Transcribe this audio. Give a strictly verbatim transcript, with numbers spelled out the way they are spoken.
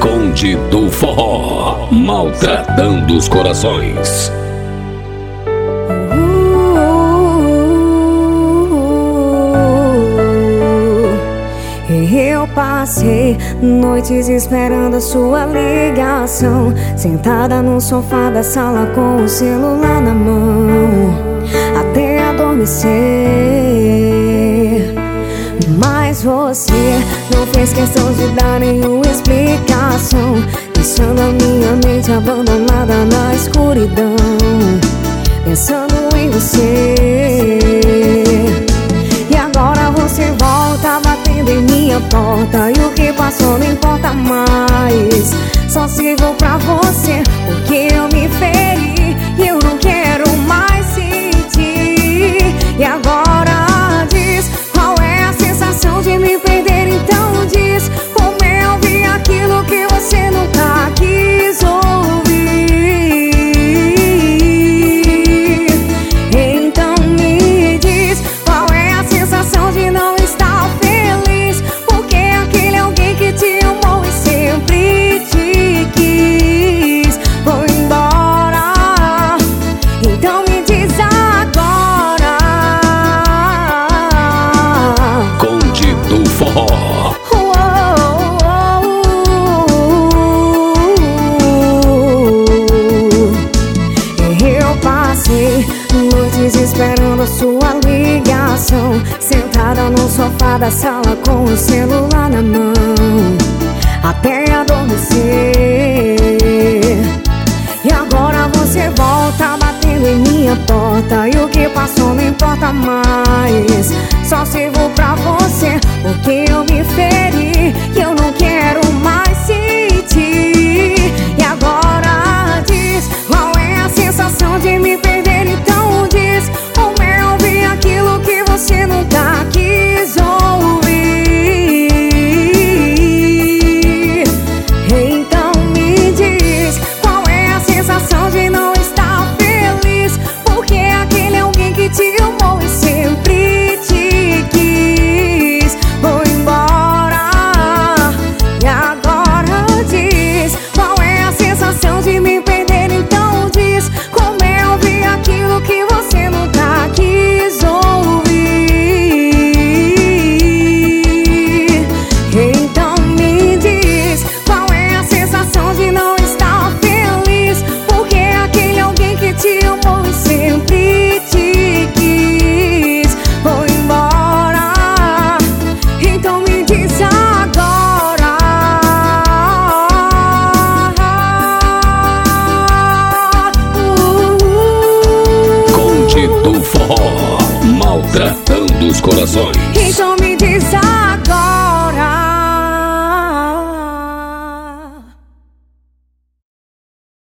Conde do Forró, maltratando os corações. Eu passei noites esperando a sua ligação, sentada no sofá da sala com o celular na mão, até adormecer. Mas você não fez questão de dar nenhuma explicação, deixando a minha mente abandonada na escuridão, pensando em você. E agora você volta batendo em minha porta, e o que passou não importa mais. Só sigo pra você porque eu me feri e eu não quero mais sentir. E agora diz, qual é a sensação de me perder? Então diz, como eu vi aquilo que você nunca quis ouvir. Então me diz, qual é a sensação de não estar feliz? Porque aquele alguém que te amou e sempre te quis foi embora. Então me diz agora. Conde do Forró. Eu passei noites esperando a sua ligação, sentada no sofá da sala com o celular na mão, até adormecer. E agora você volta batendo em minha porta, e o que passou não importa mais. Só sirvo pra você porque eu me feri e eu não quero mais sentir. E agora diz, qual é a sensação de me perder? Então diz, como eu vi aquilo que você nunca quis ouvir. Então me diz, qual é a sensação de não estar feliz? Porque aquele alguém que te amou e sempre te quis foi embora. E agora diz, qual é a sensação de me perder? Então diz, como eu vi aquilo que você nunca quis ouvir. Então me diz, qual é a sensação de não estar feliz? Porque aquele alguém que te amou e sempre te quis foi embora. Então me diz agora. Conde do Forró, maltratando os corações. Então me diz agora.